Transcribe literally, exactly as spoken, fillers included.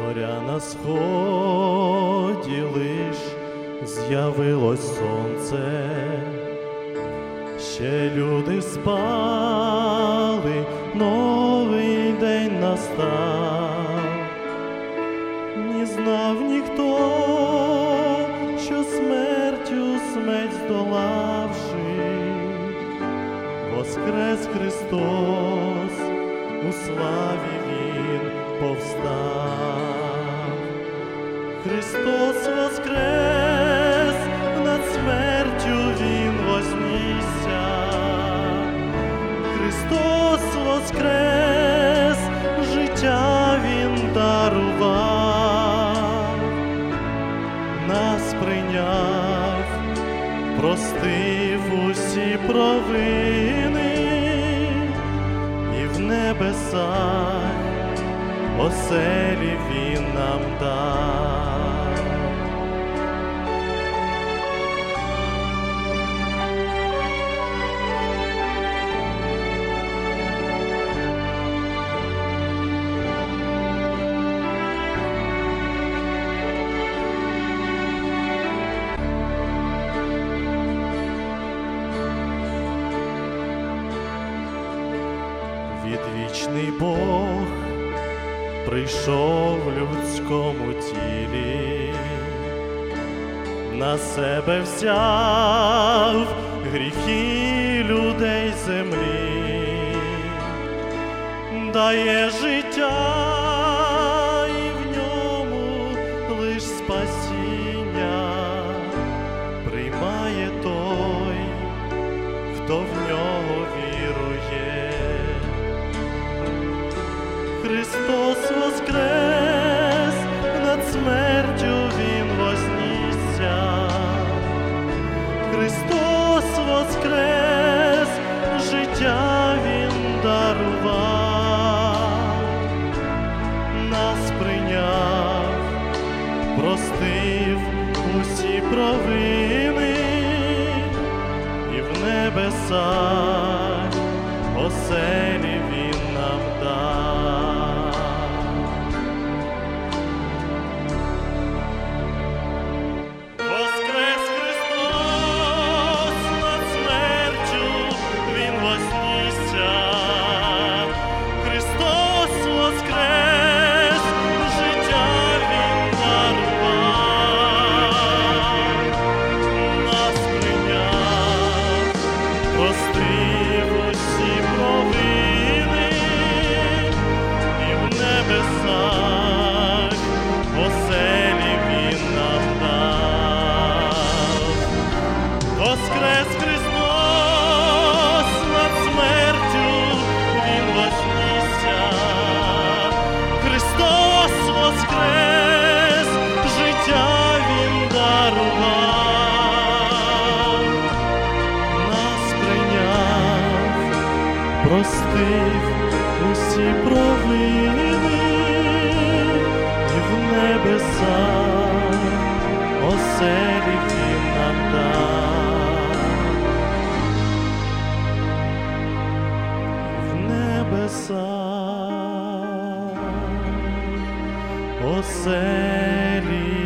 Зоря на сході лиш з'явилось сонце, ще люди спали, новий день настав. Не знав ніхто, що смертю смерть здолавши, воскрес Христос, у славі Він повстав. Христос воскрес, над смертю Він вознісся. Христос воскрес, життя Він дарував. Нас прийняв, простив усі провини, і в небесах оселі Він нам дав. Відвічний Бог прийшов в людському тілі, на себе взяв гріхи людей землі, дає життя і в ньому лиш спасіння, приймає той, хто в нього вірує. Христос воскрес, над смертю Він вознісся. Христос воскрес, життя Він дарував. Нас прийняв, простив усі провини, і в небесах оселі Він нам дав. Воскрес Христос, над смертю Він вознісся. Христос воскрес, життя Він дарував. Нас прийняв, простив усі провини, і в небесах оселі Він нам дав. Воскрес Христос, над смертю Він вознісся. Христос воскрес, життя Він дарував. Нас прийняв, простив усі провини, і в небесах оселі Він нам дав. В небесах оселі